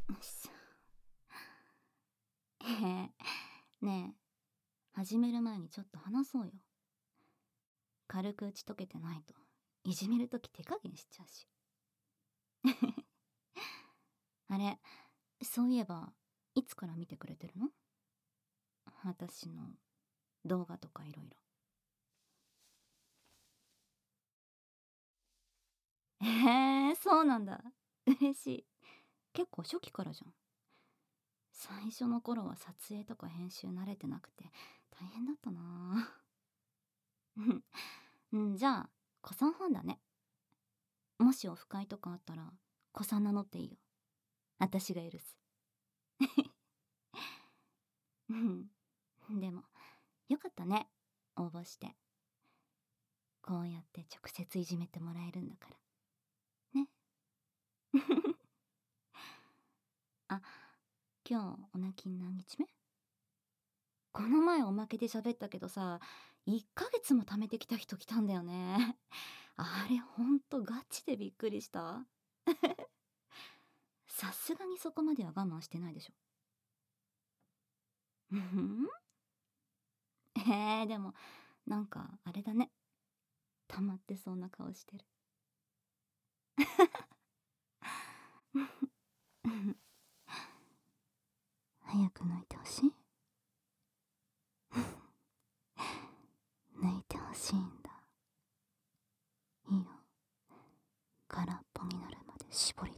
しへえ、ねえ、始める前にちょっと話そうよ。軽く打ち解けてないと、いじめるとき手加減しちゃうし。あれ、そういえば、いつから見てくれてるの？私の動画とかいろいろ。そうなんだ。嬉しい。結構初期からじゃん。最初の頃は撮影とか編集慣れてなくて大変だったな。うん、じゃあ、子さんファンだね。もしオフ会とかあったら、子さん名乗っていいよ。私が許す。うん。でも、よかったね。応募して。こうやって直接いじめてもらえるんだから。ね。あ、今日お泣き何日目？この前おまけで喋ったけどさ、1ヶ月も貯めてきた人来たんだよね。あれほんとガチでびっくりした。さすがにそこまでは我慢してないでしょ。うん。でも、なんかあれだね。溜まってそうな顔してる。早く泣いてほしい。泣いてほしいんだ。いいよ。空っぽになるまで絞り